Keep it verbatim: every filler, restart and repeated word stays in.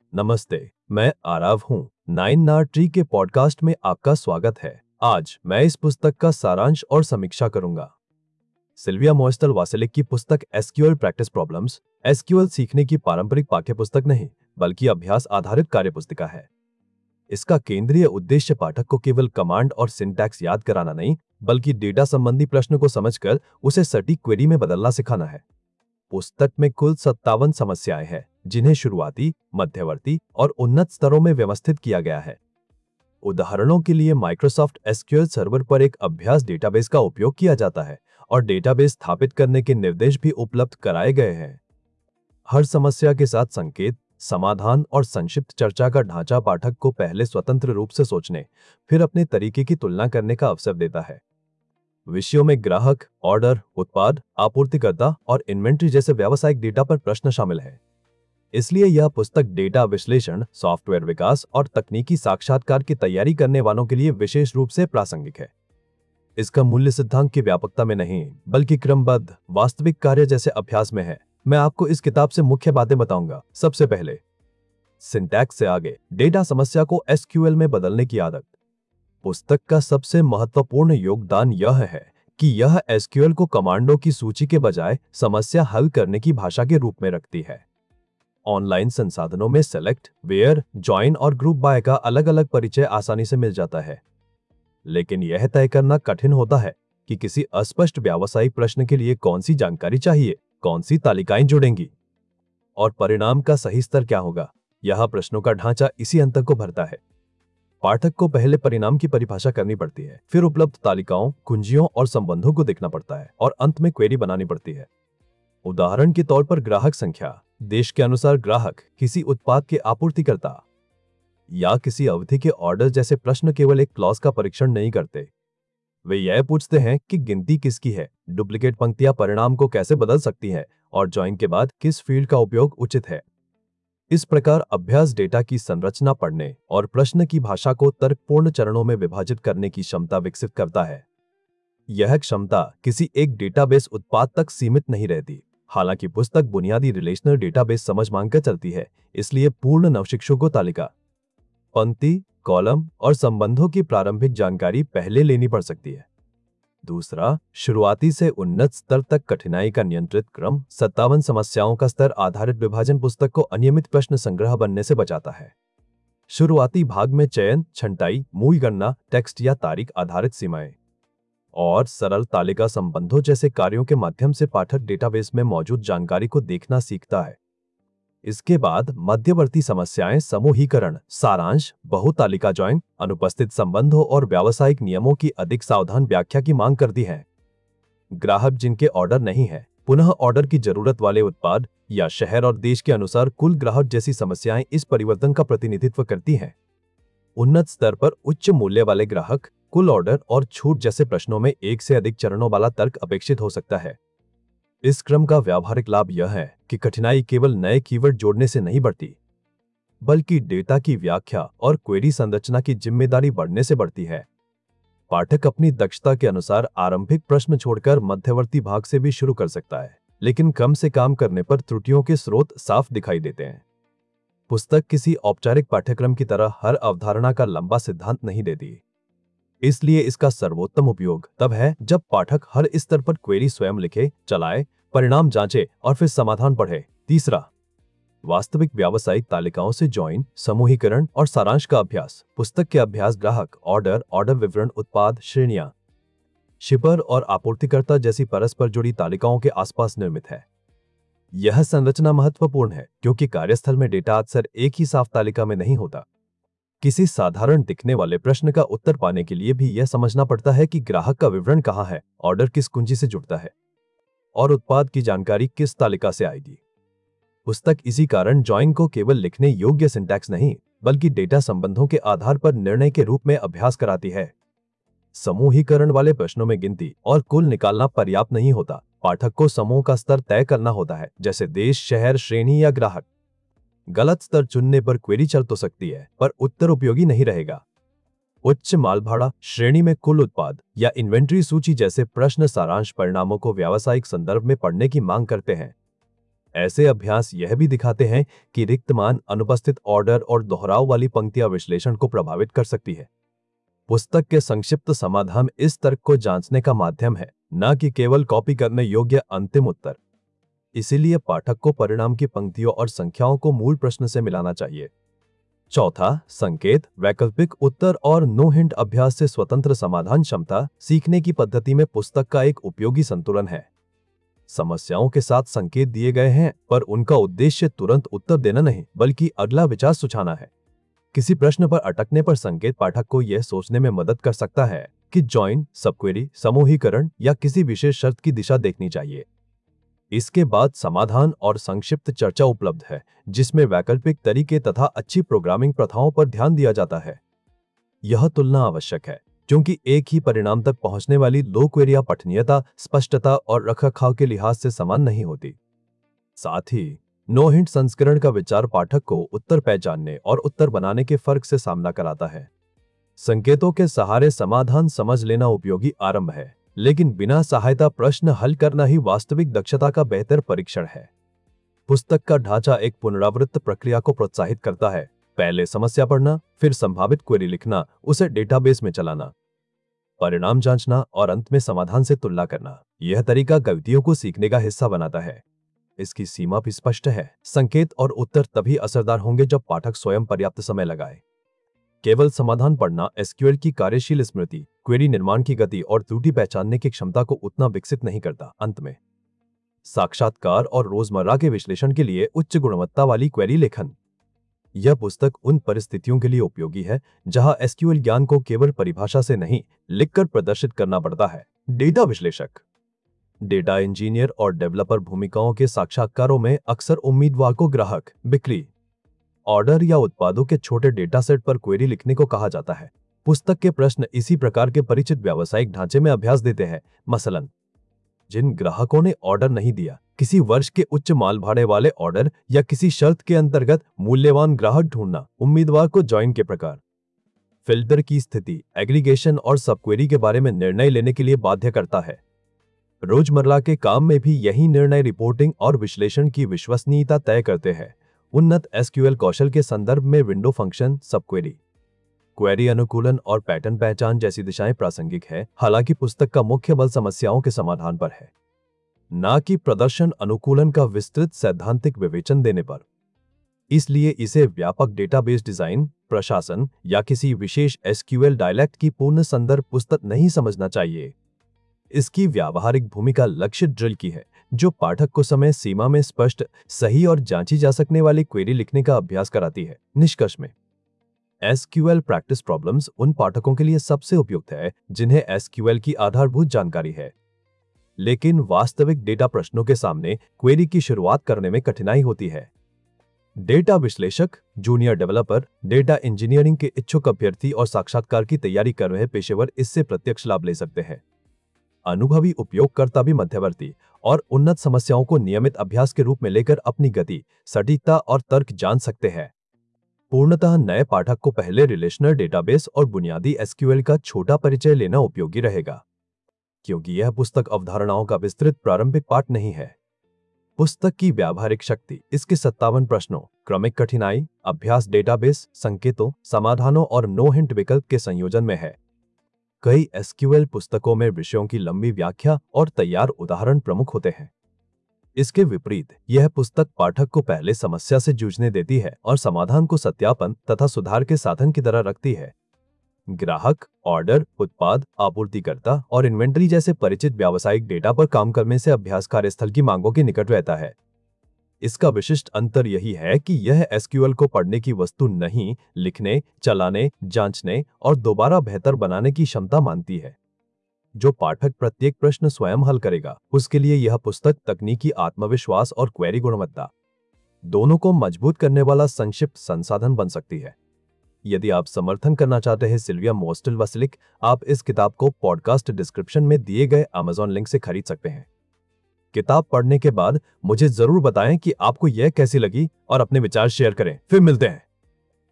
नमस्ते, मैं आरव हूँ। नाइन नार ट्री के पॉडकास्ट में आपका स्वागत है। आज मैं इस पुस्तक का सारांश और समीक्षा करूंगा। सिल्विया मोएस्टल वासेलिक की पुस्तक एसक्यूएल प्रैक्टिस प्रॉब्लम्स एसक्यूएल सीखने की पारंपरिक पाठ्यपुस्तक नहीं, बल्कि अभ्यास आधारित कार्यपुस्तिका है। इसका केंद्रीय उद्देश्य पाठक को केवल कमांड और सिंटैक्स याद कराना नहीं, बल्कि डेटा संबंधी प्रश्न को समझकर उसे सटीक क्वेरी में बदलना सिखाना है। पुस्तक में कुल सत्तावन समस्याएं हैं, जिन्हें शुरुआती, मध्यवर्ती और उन्नत स्तरों में व्यवस्थित किया गया है। उदाहरणों के लिए माइक्रोसॉफ्ट एसक्यूएल सर्वर पर एक अभ्यास डेटाबेस का उपयोग किया जाता है और डेटाबेस स्थापित करने के निर्देश भी उपलब्ध कराए गए हैं। हर समस्या के साथ संकेत, समाधान और संक्षिप्त चर्चा का ढांचा पाठक को पहले स्वतंत्र रूप से सोचने, फिर अपने तरीके की तुलना करने का अवसर देता है। विषयों में ग्राहक, ऑर्डर, उत्पाद, आपूर्तिकर्ता और इन्वेंट्री जैसे व्यावसायिक डेटा पर प्रश्न शामिल है। इसलिए यह पुस्तक डेटा विश्लेषण, सॉफ्टवेयर विकास और तकनीकी साक्षात्कार की तैयारी करने वालों के लिए विशेष रूप से प्रासंगिक है। इसका मूल्य सिद्धांत की व्यापकता में नहीं, बल्कि क्रमबद्ध वास्तविक कार्य जैसे अभ्यास में है। मैं आपको इस किताब से मुख्य बातें बताऊंगा। सबसे पहले, सिंटैक्स से आगे डेटा समस्या को एसक्यूएल में बदलने की आदत। पुस्तक का सबसे महत्वपूर्ण योगदान यह है कि यह एसक्यूएल को कमांडों की सूची के बजाय समस्या हल करने की भाषा के रूप में रखती है। ऑनलाइन संसाधनों में सेलेक्ट, वेयर, जॉइन और ग्रुप बाय का अलग अलग परिचय आसानी से मिल जाता है, लेकिन यह तय करना कठिन होता है कि किसी अस्पष्ट व्यावसायिक प्रश्न के लिए कौन सी जानकारी चाहिए, कौन सी तालिकाएं जुड़ेंगी और परिणाम का सही स्तर क्या होगा। यह प्रश्नों का ढांचा इसी अंतर को भरता है। पाठक को पहले परिणाम की परिभाषा करनी पड़ती है, फिर उपलब्ध तालिकाओं, कुंजियों और संबंधों को देखना पड़ता है और अंत में क्वेरी बनानी पड़ती है। उदाहरण के तौर पर ग्राहक संख्या, देश के अनुसार ग्राहक, किसी उत्पाद के आपूर्तिकर्ता या किसी अवधि के ऑर्डर जैसे प्रश्न केवल एक क्लॉज का परीक्षण नहीं करते। वे यह पूछते हैं कि गिनती किसकी है, डुप्लीकेट पंक्तियां परिणाम को कैसे बदल सकती हैं और ज्वाइन के बाद किस फील्ड का उपयोग उचित है। इस प्रकार अभ्यास डेटा की संरचना पढ़ने और प्रश्न की भाषा को तर्कपूर्ण चरणों में विभाजित करने की क्षमता विकसित करता है। यह क्षमता किसी एक डेटाबेस उत्पाद तक सीमित नहीं रहती। हालांकि पुस्तक बुनियादी रिलेशनल डेटाबेस समझ मांगकर चलती है, इसलिए पूर्ण नवशिक्षु को तालिका, पंक्ति, कॉलम और संबंधों की प्रारंभिक जानकारी पहले लेनी पड़ सकती है। दूसरा, शुरुआती से उन्नत स्तर तक कठिनाई का नियंत्रित क्रम। सत्तावन समस्याओं का स्तर आधारित विभाजन पुस्तक को अनियमित प्रश्न संग्रह बनने से बचाता है। शुरुआती भाग में चयन, छंटाई, मूल गणना, टेक्स्ट या तारीख आधारित सीमाएं और सरल तालिका संबंधों जैसे कार्यों के माध्यम से पाठक डेटाबेस में मौजूद जानकारी को देखना सीखता है। इसके बाद मध्यवर्ती समस्याएं समूहीकरण, सारांश, बहुतालिका जॉइन, अनुपस्थित संबंधों और व्यावसायिक नियमों की अधिक सावधान व्याख्या की मांग करती हैं। ग्राहक जिनके ऑर्डर नहीं है, पुनः ऑर्डर की जरूरत वाले उत्पाद या शहर और देश के अनुसार कुल ग्राहक जैसी समस्याएं इस परिवर्तन का प्रतिनिधित्व करती हैं। उन्नत स्तर पर उच्च मूल्य वाले ग्राहक, कुल ऑर्डर और छूट जैसे प्रश्नों में एक से अधिक चरणों वाला तर्क अपेक्षित हो सकता है। इस क्रम का व्यावहारिक लाभ यह है कि कठिनाई केवल नए कीवर्ड जोड़ने से नहीं बढ़ती, बल्कि डेटा की व्याख्या और क्वेरी संरचना की जिम्मेदारी बढ़ने से बढ़ती है। पाठक अपनी दक्षता के अनुसार आरंभिक प्रश्न छोड़कर मध्यवर्ती भाग से भी शुरू कर सकता है, लेकिन कम से काम करने पर त्रुटियों के स्रोत साफ दिखाई देते हैं। पुस्तक किसी औपचारिक पाठ्यक्रम की तरह हर अवधारणा का लंबा सिद्धांत नहीं देती, इसलिए इसका सर्वोत्तम उपयोग तब है जब पाठक हर स्तर पर क्वेरी स्वयं लिखे, चलाए, परिणाम जांचे और फिर समाधान पढ़े। तीसरा, वास्तविक व्यावसायिक तालिकाओं से जॉइन, समूहीकरण और सारांश का अभ्यास। पुस्तक के अभ्यास ग्राहक, ऑर्डर, ऑर्डर विवरण, उत्पाद, श्रेणियां, शिपर और आपूर्तिकर्ता जैसी परस्पर जुड़ी तालिकाओं के आसपास निर्मित है। यह संरचना महत्वपूर्ण है क्योंकि कार्यस्थल में डेटा अक्सर एक ही साफ तालिका में नहीं होता। किसी साधारण दिखने वाले प्रश्न का उत्तर पाने के लिए भी यह समझना पड़ता है कि ग्राहक का विवरण कहाँ है, ऑर्डर किस कुंजी से जुड़ता है और उत्पाद की जानकारी किस तालिका से आएगी। पुस्तक इसी कारण जॉइन को केवल लिखने योग्य सिंटैक्स नहीं, बल्कि डेटा संबंधों के आधार पर निर्णय के रूप में अभ्यास कराती है। समूहीकरण वाले प्रश्नों में गिनती और कुल निकालना पर्याप्त नहीं होता। पाठक को समूह का स्तर तय करना होता है, जैसे देश, शहर, श्रेणी या ग्राहक। गलत स्तर चुनने पर क्वेरी चल तो सकती है, पर उत्तर उपयोगी नहीं रहेगा। उच्च माल भाड़ा, श्रेणी में कुल उत्पाद या इन्वेंट्री सूची जैसे प्रश्न सारांश परिणामों को व्यावसायिक संदर्भ में पढ़ने की मांग करते हैं। ऐसे अभ्यास यह भी दिखाते हैं कि रिक्त मान, अनुपस्थित ऑर्डर और दोहराव वाली पंक्तियां विश्लेषण को प्रभावित कर सकती है। पुस्तक के संक्षिप्त समाधान इस तर्क को जांचने का माध्यम है, न कि केवल कॉपी करने योग्य अंतिम उत्तर। इसीलिए पाठक को परिणाम की पंक्तियों और संख्याओं को मूल प्रश्न से मिलाना चाहिए। चौथा, संकेत, वैकल्पिक उत्तर और नो हिंट अभ्यास से स्वतंत्र समाधान क्षमता सीखने की पद्धति में पुस्तक का एक उपयोगी संतुलन है। समस्याओं के साथ संकेत दिए गए हैं, पर उनका उद्देश्य तुरंत उत्तर देना नहीं, बल्कि अगला विचार सुझाना है। किसी प्रश्न पर अटकने पर संकेत पाठक को यह सोचने में मदद कर सकता है कि जॉइन, सबक्वेरी, समूहीकरण या किसी विशेष शर्त की दिशा देखनी चाहिए। इसके बाद समाधान और संक्षिप्त चर्चा उपलब्ध है, जिसमें वैकल्पिक तरीके तथा अच्छी प्रोग्रामिंग प्रथाओं पर ध्यान दिया जाता है। यह तुलना आवश्यक है, क्योंकि एक ही परिणाम तक पहुंचने वाली दो क्वेरियां पठनीयता, स्पष्टता और रखरखाव के लिहाज से समान नहीं होती। साथ ही नो हिंट संस्करण का विचार पाठक को उत्तर पहचानने और उत्तर बनाने के फर्क से सामना कराता है। संकेतों के सहारे समाधान समझ लेना उपयोगी आरंभ है, लेकिन बिना सहायता प्रश्न हल करना ही वास्तविक दक्षता का बेहतर परीक्षण है। पुस्तक का ढांचा एक पुनरावृत्त प्रक्रिया को प्रोत्साहित करता है। पहले समस्या पढ़ना, फिर संभावित क्वेरी लिखना, उसे डेटाबेस में चलाना, परिणाम जांचना और अंत में समाधान से तुलना करना। यह तरीका गलतियों को सीखने का हिस्सा बनाता है। इसकी सीमा भी स्पष्ट है। संकेत और उत्तर तभी असरदार होंगे जब पाठक स्वयं पर्याप्त समय लगाए। केवल समाधान पढ़ना एसक्यूएल की कार्यशील स्मृति, क्वेरी निर्माण की गति और त्रुटि पहचानने की क्षमता को उतना विकसित नहीं करता। अंत में साक्षात्कार और रोजमर्रा के विश्लेषण के लिए उच्च गुणवत्ता वाली क्वेरी लेखन। यह पुस्तक उन परिस्थितियों के लिए उपयोगी है जहां एसक्यूएल ज्ञान को केवल परिभाषा से नहीं, लिखकर प्रदर्शित करना पड़ता है। डेटा विश्लेषक, डेटा इंजीनियर और डेवलपर भूमिकाओं के साक्षात्कारों में अक्सर उम्मीदवार को ग्राहक, बिक्री, ऑर्डर या उत्पादों के छोटे डेटा सेट पर क्वेरी लिखने को कहा जाता है। पुस्तक के प्रश्न इसी प्रकार के परिचित व्यावसायिक ढांचे में अभ्यास देते हैं। मसलन, जिन ग्राहकों ने ऑर्डर नहीं दिया, किसी वर्ष के उच्च माल भाड़े वाले ऑर्डर या किसी शर्त के अंतर्गत मूल्यवान ग्राहक ढूंढना। उम्मीदवार को जॉइन के प्रकार, फिल्टर की स्थिति, एग्रीगेशन और सबक्वेरी के बारे में निर्णय लेने के लिए बाध्य करता है। रोजमर्रा के काम में भी यही निर्णय रिपोर्टिंग और विश्लेषण की विश्वसनीयता तय करते हैं। उन्नत एसक्यूएल कौशल के संदर्भ में विंडो फंक्शन, सबक्वेरी, क्वेरी अनुकूलन और पैटर्न पहचान जैसी दिशाएं प्रासंगिक है। हालांकि पुस्तक का मुख्य बल समस्याओं के समाधान पर है, न कि प्रदर्शन अनुकूलन का विस्तृत सैद्धांतिक विवेचन देने पर। इसलिए इसे व्यापक डेटाबेस डिजाइन, प्रशासन या किसी विशेष एसक्यूएल डायलेक्ट की पूर्ण संदर्भ पुस्तक नहीं समझना चाहिए। इसकी व्यावहारिक भूमिका लक्षित ड्रिल की है, जो पाठक को समय सीमा में स्पष्ट, सही और जांची जा सकने वाली क्वेरी लिखने का अभ्यास कराती है। निष्कर्ष में, एसक्यूएल प्रैक्टिस प्रॉब्लम्स उन पाठकों के लिए सबसे उपयुक्त है जिन्हें एसक्यूएल की आधारभूत जानकारी है, लेकिन वास्तविक डेटा प्रश्नों के सामने क्वेरी की शुरुआत करने में कठिनाई होती है। डेटा विश्लेषक, जूनियर डेवलपर, डेटा इंजीनियरिंग के इच्छुक अभ्यर्थी और साक्षात्कार की तैयारी कर रहे पेशेवर इससे प्रत्यक्ष लाभ ले सकते हैं। अनुभवी उपयोगकर्ता भी मध्यवर्ती और उन्नत समस्याओं को नियमित अभ्यास के रूप में लेकर अपनी गति, सटीकता और तर्क जान सकते हैं। पूर्णतः नए पाठक को पहले रिलेशनल डेटाबेस और बुनियादी एसक्यूएल का छोटा परिचय लेना उपयोगी रहेगा, क्योंकि यह पुस्तक अवधारणाओं का विस्तृत प्रारंभिक पाठ नहीं है। पुस्तक की व्यावहारिक शक्ति इसके सत्तावन प्रश्नों, क्रमिक कठिनाई, अभ्यास डेटाबेस, संकेतों, समाधानों और नो हिंट विकल्प के संयोजन में है। कई एसक्यूएल पुस्तकों में विषयों की लंबी व्याख्या और तैयार उदाहरण प्रमुख होते हैं। इसके विपरीत यह पुस्तक पाठक को पहले समस्या से जूझने देती है और समाधान को सत्यापन तथा सुधार के साधन की तरह रखती है। ग्राहक, ऑर्डर, उत्पाद, आपूर्तिकर्ता और इन्वेंटरी जैसे परिचित व्यावसायिक डेटा पर काम करने से अभ्यास कार्यस्थल की मांगों के निकट रहता है। इसका विशिष्ट अंतर यही है कि यह एसक्यूएल को पढ़ने की वस्तु नहीं, लिखने, चलाने, जांचने और दोबारा बेहतर बनाने की क्षमता मानती है। जो पाठक प्रत्येक प्रश्न स्वयं हल करेगा, उसके लिए यह पुस्तक तकनीकी आत्मविश्वास और क्वेरी गुणवत्ता दोनों को मजबूत करने वाला संक्षिप्त संसाधन बन सकती है। यदि आप समर्थन करना चाहते हैं सिल्विया मोस्टेल वासिलिक, आप इस किताब को पॉडकास्ट डिस्क्रिप्शन में दिए गए अमेज़न लिंक से खरीद सकते हैं। किताब पढ़ने के बाद मुझे जरूर बताएं कि आपको यह कैसी लगी और अपने विचार शेयर करें। फिर मिलते हैं।